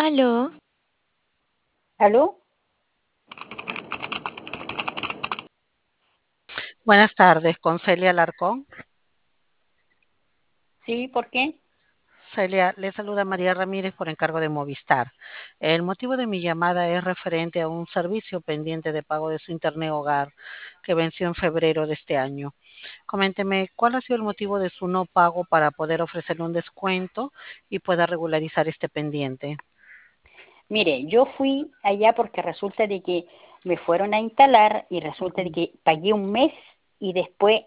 Aló, ¿Aló? Buenas tardes, con Celia Alarcón. Sí, ¿por qué? Celia, le saluda María Ramírez por encargo de Movistar. El motivo de mi llamada es referente a un servicio pendiente de pago de su internet hogar que venció en febrero de este año. Coménteme, ¿cuál ha sido el motivo de su no pago para poder ofrecerle un descuento y pueda regularizar este pendiente? Mire, yo fui allá porque resulta de que me fueron a instalar y resulta de Ujú. que pagué un mes y después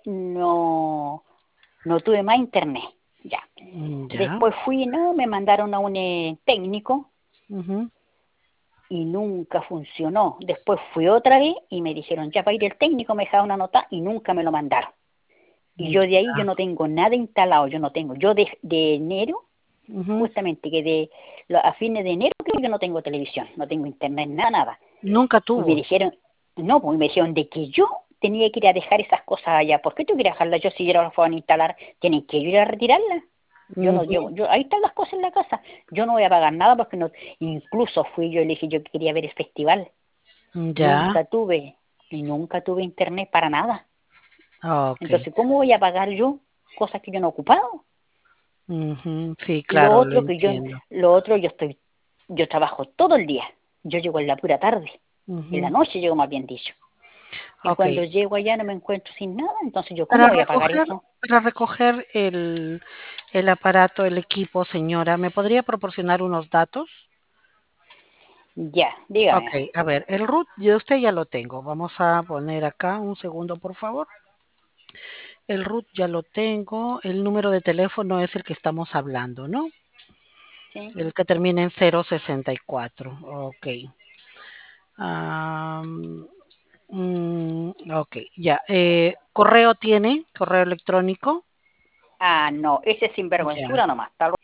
no tuve más internet. Ya. Ya. Después fui, no, me mandaron a un técnico Ujú. y nunca funcionó. Después fui otra vez y me dijeron, ya para ir el técnico, me dejaron una nota y nunca me lo mandaron. Y yo de ahí yo Ya. no tengo nada instalado, yo no tengo. Yo de enero, Ujú. justamente que a fines de enero creo que no tengo televisión, no tengo internet, nada, nada. Nunca Y me tuvo. dijeron, no, pues me dijeron de que yo tenía que ir a dejar esas cosas allá. ¿Por qué tengo que ir a dejarlas yo si ya las fueron a instalar? Tienen que ir a retirarlas. Yo no Ujú. llevo, ahí están las cosas en la casa. Yo no voy a pagar nada porque no, incluso fui yo y le dije yo que quería ver el festival. Ya. Nunca tuve, y nunca tuve internet para nada. Ok. Entonces, ¿cómo voy a pagar yo cosas que yo no he ocupado? Ujú. Sí, Y lo claro, lo otro que entiendo. yo trabajo todo el día. Yo llego en la pura tarde, en la Ujú. noche llego más bien dicho. Y Ok. cuando llego allá no me encuentro sin nada, entonces yo, ¿cómo Para voy a pagar recoger, eso? para recoger el aparato, el equipo, señora, ¿me podría proporcionar unos datos? Ya, Ok, dígame. a ver, el root yo usted ya lo tengo. Vamos a poner acá un segundo, por favor. El root ya lo tengo. El número de teléfono es el que estamos hablando, ¿no? Sí. El que termina en 064. Ok. Am, ok, ya. ¿Correo tiene? ¿Correo electrónico? Ah, no, ese es Ya. sinvergüenzura nomás.